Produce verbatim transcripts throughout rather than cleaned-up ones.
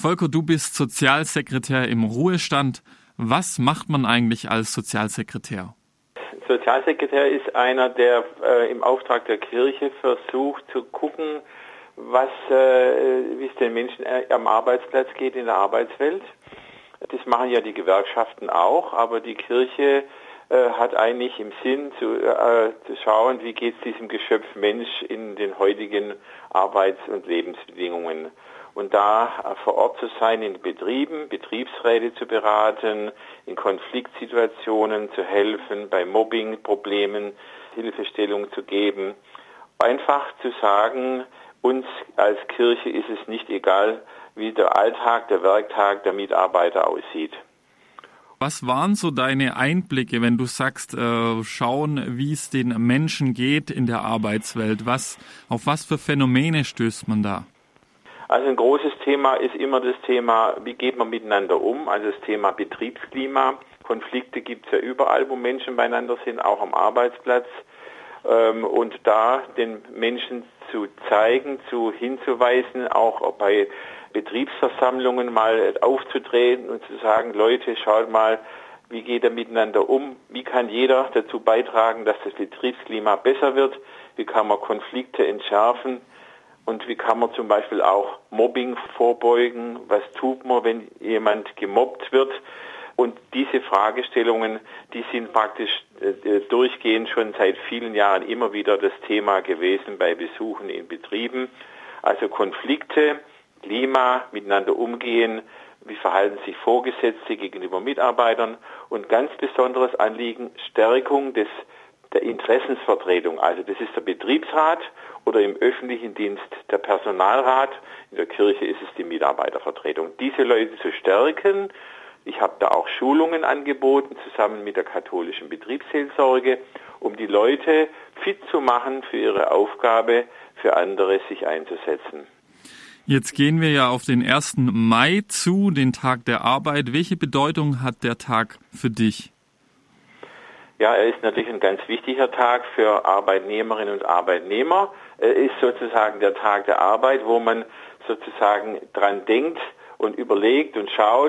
Volker, du bist Sozialsekretär im Ruhestand. Was macht man eigentlich als Sozialsekretär? Sozialsekretär ist einer, der äh, im Auftrag der Kirche versucht zu gucken, was, äh, wie es den Menschen am Arbeitsplatz geht in der Arbeitswelt. Das machen ja die Gewerkschaften auch, aber die Kirche äh, hat eigentlich im Sinn zu, äh, zu schauen, wie geht es diesem Geschöpf Mensch in den heutigen Arbeits- und Lebensbedingungen. Und da vor Ort zu sein in Betrieben, Betriebsräte zu beraten, in Konfliktsituationen zu helfen, bei Mobbingproblemen Hilfestellung zu geben. Einfach zu sagen, uns als Kirche ist es nicht egal, wie der Alltag, der Werktag der Mitarbeiter aussieht. Was waren so deine Einblicke, wenn du sagst, äh, schauen, wie es den Menschen geht in der Arbeitswelt? Was, auf was für Phänomene stößt man da? Also ein großes Thema ist immer das Thema, wie geht man miteinander um, also das Thema Betriebsklima. Konflikte gibt es ja überall, wo Menschen beieinander sind, auch am Arbeitsplatz. Und da den Menschen zu zeigen, zu hinzuweisen, auch bei Betriebsversammlungen mal aufzutreten und zu sagen, Leute, schaut mal, wie geht er miteinander um, wie kann jeder dazu beitragen, dass das Betriebsklima besser wird, wie kann man Konflikte entschärfen. Und wie kann man zum Beispiel auch Mobbing vorbeugen? Was tut man, wenn jemand gemobbt wird? Und diese Fragestellungen, die sind praktisch äh, durchgehend schon seit vielen Jahren immer wieder das Thema gewesen bei Besuchen in Betrieben. Also Konflikte, Klima, miteinander umgehen, wie verhalten sich Vorgesetzte gegenüber Mitarbeitern und ganz besonderes Anliegen, Stärkung des der Interessensvertretung. Also das ist der Betriebsrat oder im öffentlichen Dienst der Personalrat. In der Kirche ist es die Mitarbeitervertretung. Diese Leute zu stärken. Ich habe da auch Schulungen angeboten, zusammen mit der katholischen Betriebsseelsorge, um die Leute fit zu machen für ihre Aufgabe, für andere sich einzusetzen. Jetzt gehen wir ja auf den ersten Mai zu, den Tag der Arbeit. Welche Bedeutung hat der Tag für dich? Ja, er ist natürlich ein ganz wichtiger Tag für Arbeitnehmerinnen und Arbeitnehmer. Er ist sozusagen der Tag der Arbeit, wo man sozusagen dran denkt und überlegt und schaut,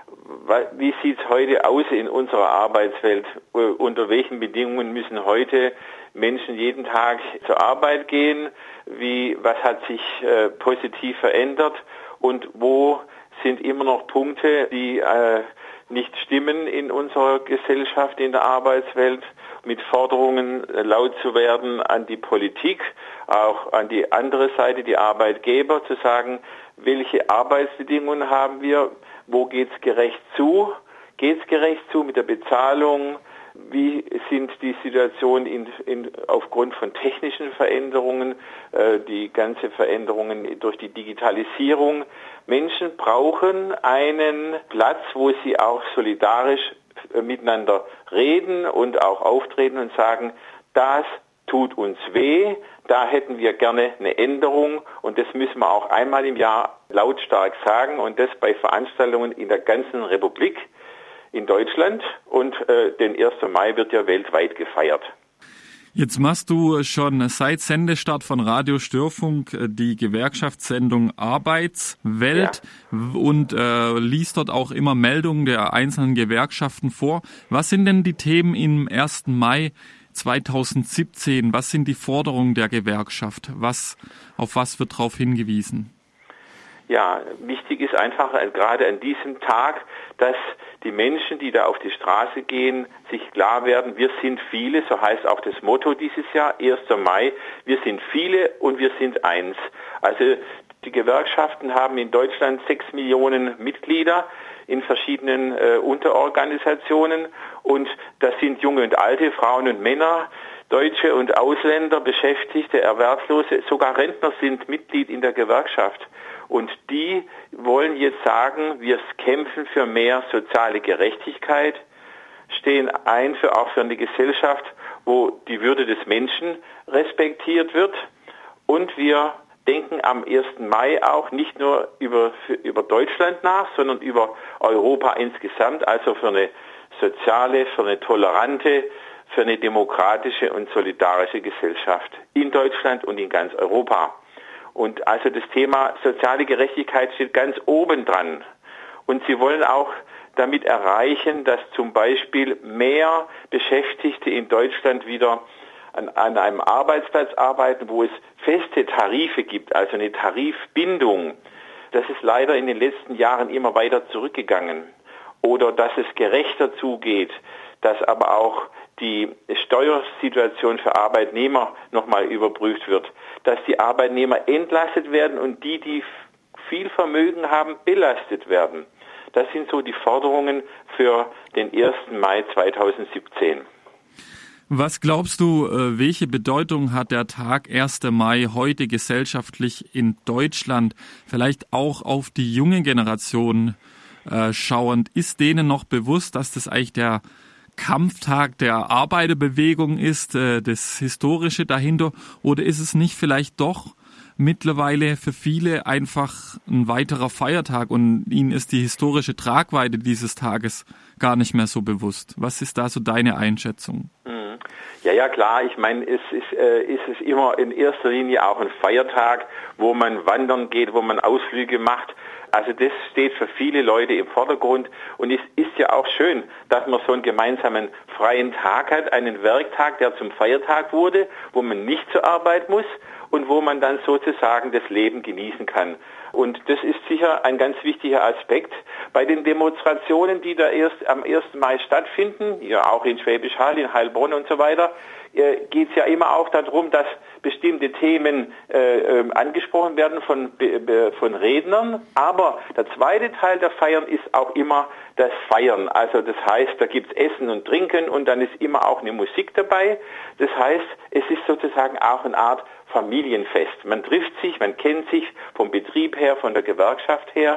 wie sieht es heute aus in unserer Arbeitswelt? Unter welchen Bedingungen müssen heute Menschen jeden Tag zur Arbeit gehen? Wie, was hat sich äh, positiv verändert? Und wo sind immer noch Punkte, die äh, nicht stimmen in unserer Gesellschaft, in der Arbeitswelt, mit Forderungen laut zu werden an die Politik, auch an die andere Seite, die Arbeitgeber, zu sagen, welche Arbeitsbedingungen haben wir, wo geht's gerecht zu, geht's gerecht zu mit der Bezahlung, wie sind die Situationen in, in, aufgrund von technischen Veränderungen, äh, die ganze Veränderungen durch die Digitalisierung. Menschen brauchen einen Platz, wo sie auch solidarisch äh, miteinander reden und auch auftreten und sagen, das tut uns weh, da hätten wir gerne eine Änderung und das müssen wir auch einmal im Jahr lautstark sagen und das bei Veranstaltungen in der ganzen Republik. In Deutschland und äh, den ersten Mai wird ja weltweit gefeiert. Jetzt machst du schon seit Sendestart von Radio Störfunk die Gewerkschaftssendung Arbeitswelt ja. und äh, liest dort auch immer Meldungen der einzelnen Gewerkschaften vor. Was sind denn die Themen im ersten Mai zweitausendsiebzehn? Was sind die Forderungen der Gewerkschaft? Was, auf was wird darauf hingewiesen? Ja, wichtig ist einfach äh, gerade an diesem Tag, dass die Menschen, die da auf die Straße gehen, sich klar werden, wir sind viele, so heißt auch das Motto dieses Jahr, erster Mai, wir sind viele und wir sind eins. Also die Gewerkschaften haben in Deutschland sechs Millionen Mitglieder in verschiedenen äh, Unterorganisationen und das sind junge und alte, Frauen und Männer, Deutsche und Ausländer, Beschäftigte, Erwerbslose, sogar Rentner sind Mitglied in der Gewerkschaft. Und die wollen jetzt sagen, wir kämpfen für mehr soziale Gerechtigkeit, stehen ein für auch für eine Gesellschaft, wo die Würde des Menschen respektiert wird. Und wir denken am ersten Mai auch nicht nur über, für, über Deutschland nach, sondern über Europa insgesamt, also für eine soziale, für eine tolerante, für eine demokratische und solidarische Gesellschaft in Deutschland und in ganz Europa. Und also das Thema soziale Gerechtigkeit steht ganz oben dran. Und sie wollen auch damit erreichen, dass zum Beispiel mehr Beschäftigte in Deutschland wieder an, an einem Arbeitsplatz arbeiten, wo es feste Tarife gibt, also eine Tarifbindung. Das ist leider in den letzten Jahren immer weiter zurückgegangen. Oder dass es gerechter zugeht, dass aber auch die Steuersituation für Arbeitnehmer nochmal überprüft wird, dass die Arbeitnehmer entlastet werden und die, die viel Vermögen haben, belastet werden. Das sind so die Forderungen für den ersten Mai zweitausendsiebzehn. Was glaubst du, welche Bedeutung hat der Tag erster Mai heute gesellschaftlich in Deutschland, vielleicht auch auf die junge Generation äh, schauend? Ist denen noch bewusst, dass das eigentlich der Kampftag der Arbeiterbewegung ist, äh, das Historische dahinter? Oder ist es nicht vielleicht doch mittlerweile für viele einfach ein weiterer Feiertag und ihnen ist die historische Tragweite dieses Tages gar nicht mehr so bewusst? Was ist da so deine Einschätzung? Ja, ja, klar. Ich meine, es ist, äh, ist es immer in erster Linie auch ein Feiertag, wo man wandern geht, wo man Ausflüge macht. Also das steht für viele Leute im Vordergrund und es ist ja auch schön, dass man so einen gemeinsamen freien Tag hat, einen Werktag, der zum Feiertag wurde, wo man nicht zur Arbeit muss und wo man dann sozusagen das Leben genießen kann. Und das ist sicher ein ganz wichtiger Aspekt. Bei den Demonstrationen, die da erst am ersten Mai stattfinden, ja auch in Schwäbisch Hall, in Heilbronn und so weiter, äh, geht es ja immer auch darum, dass bestimmte Themen äh, äh, angesprochen werden von, äh, von Rednern. Aber der zweite Teil der Feiern ist auch immer das Feiern. Also das heißt, da gibt's Essen und Trinken und dann ist immer auch eine Musik dabei. Das heißt, es ist sozusagen auch eine Art Familienfest. Man trifft sich, man kennt sich vom Betrieb her, von der Gewerkschaft her.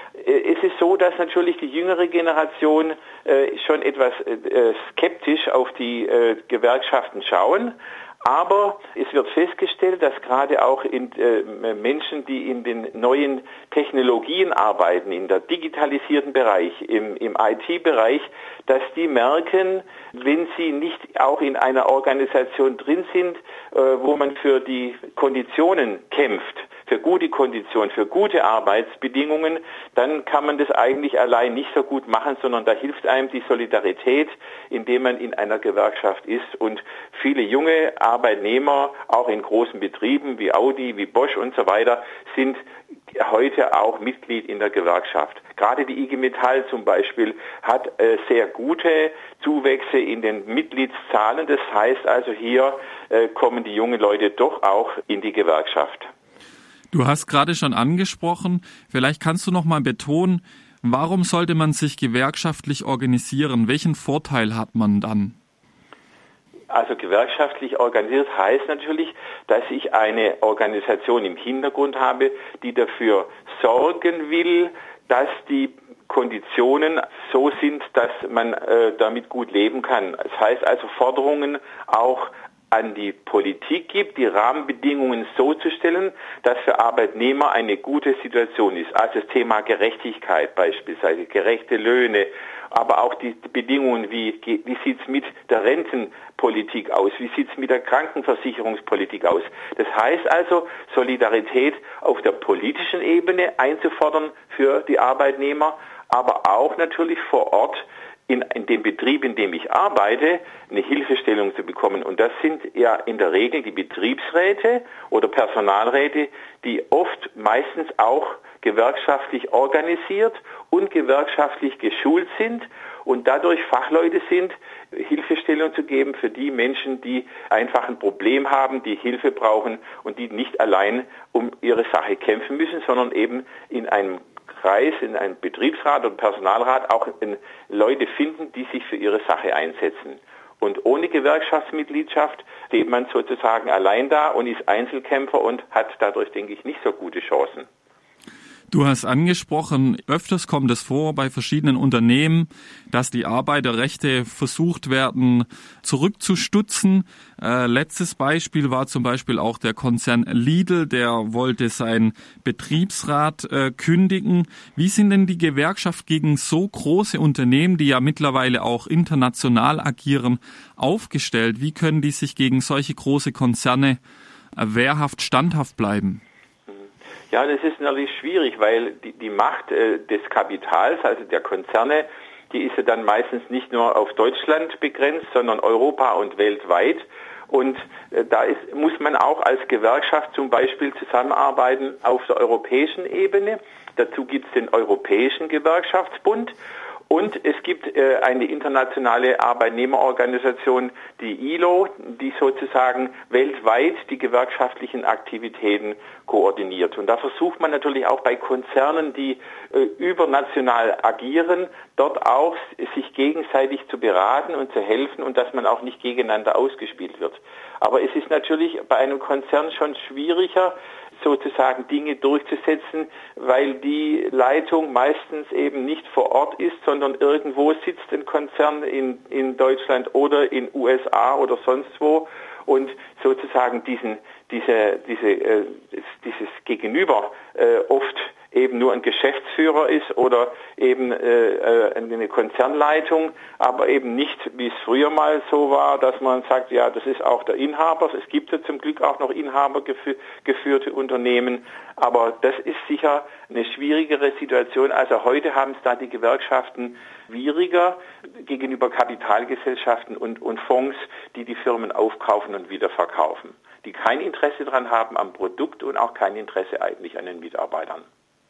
Es ist so, dass natürlich die jüngere Generation äh, schon etwas äh, skeptisch auf die äh, Gewerkschaften schauen. Aber es wird festgestellt, dass gerade auch in, äh, Menschen, die in den neuen Technologien arbeiten, in der digitalisierten Bereich, im, im I T-Bereich, dass die merken, wenn sie nicht auch in einer Organisation drin sind, äh, wo man für die Konditionen kämpft, für gute Konditionen, für gute Arbeitsbedingungen, dann kann man das eigentlich allein nicht so gut machen, sondern da hilft einem die Solidarität, indem man in einer Gewerkschaft ist. Und viele junge Arbeitnehmer, auch in großen Betrieben wie Audi, wie Bosch und so weiter, sind heute auch Mitglied in der Gewerkschaft. Gerade die I G Metall zum Beispiel hat äh, sehr gute Zuwächse in den Mitgliedszahlen. Das heißt also, hier äh, kommen die jungen Leute doch auch in die Gewerkschaft. Du hast gerade schon angesprochen, vielleicht kannst du noch mal betonen, warum sollte man sich gewerkschaftlich organisieren? Welchen Vorteil hat man dann? Also gewerkschaftlich organisiert heißt natürlich, dass ich eine Organisation im Hintergrund habe, die dafür sorgen will, dass die Konditionen so sind, dass man äh, damit gut leben kann. Das heißt also Forderungen auch an die Politik gibt, die Rahmenbedingungen so zu stellen, dass für Arbeitnehmer eine gute Situation ist. Also das Thema Gerechtigkeit beispielsweise, gerechte Löhne, aber auch die Bedingungen, wie, wie sieht's mit der Rentenpolitik aus, wie sieht's mit der Krankenversicherungspolitik aus. Das heißt also, Solidarität auf der politischen Ebene einzufordern für die Arbeitnehmer, aber auch natürlich vor Ort In, in dem Betrieb, in dem ich arbeite, eine Hilfestellung zu bekommen. Und das sind ja in der Regel die Betriebsräte oder Personalräte, die oft meistens auch gewerkschaftlich organisiert und gewerkschaftlich geschult sind und dadurch Fachleute sind, Hilfestellung zu geben für die Menschen, die einfach ein Problem haben, die Hilfe brauchen und die nicht allein um ihre Sache kämpfen müssen, sondern eben in einem Kreis, in einem Betriebsrat und Personalrat auch Leute finden, die sich für ihre Sache einsetzen. Und ohne Gewerkschaftsmitgliedschaft steht man sozusagen allein da und ist Einzelkämpfer und hat dadurch, denke ich, nicht so gute Chancen. Du hast angesprochen, öfters kommt es vor bei verschiedenen Unternehmen, dass die Arbeiterrechte versucht werden zurückzustutzen. Äh, letztes Beispiel war zum Beispiel auch der Konzern Lidl, der wollte seinen Betriebsrat äh, kündigen. Wie sind denn die Gewerkschaft gegen so große Unternehmen, die ja mittlerweile auch international agieren, aufgestellt? Wie können die sich gegen solche große Konzerne äh, wehrhaft standhaft bleiben? Ja, das ist natürlich schwierig, weil die, die Macht äh, des Kapitals, also der Konzerne, die ist ja dann meistens nicht nur auf Deutschland begrenzt, sondern Europa und weltweit. Und äh, da ist, muss man auch als Gewerkschaft zum Beispiel zusammenarbeiten auf der europäischen Ebene. Dazu gibt es den Europäischen Gewerkschaftsbund. Und es gibt äh, eine internationale Arbeitnehmerorganisation, die I L O, die sozusagen weltweit die gewerkschaftlichen Aktivitäten koordiniert. Und da versucht man natürlich auch bei Konzernen, die äh, übernational agieren, dort auch sich gegenseitig zu beraten und zu helfen und dass man auch nicht gegeneinander ausgespielt wird. Aber es ist natürlich bei einem Konzern schon schwieriger, sozusagen Dinge durchzusetzen, weil die Leitung meistens eben nicht vor Ort ist, sondern irgendwo sitzt ein Konzern in, in Deutschland oder in U S A oder sonst wo und sozusagen diesen, diese, diese, äh, dieses Gegenüber äh, oft eben nur ein Geschäftsführer ist oder eben äh, eine Konzernleitung, aber eben nicht, wie es früher mal so war, dass man sagt, ja, das ist auch der Inhaber. Es gibt ja zum Glück auch noch inhabergeführte Unternehmen, aber das ist sicher eine schwierigere Situation. Also heute haben es da die Gewerkschaften schwieriger gegenüber Kapitalgesellschaften und, und Fonds, die die Firmen aufkaufen und wieder verkaufen, die kein Interesse daran haben am Produkt und auch kein Interesse eigentlich an den Mitarbeitern.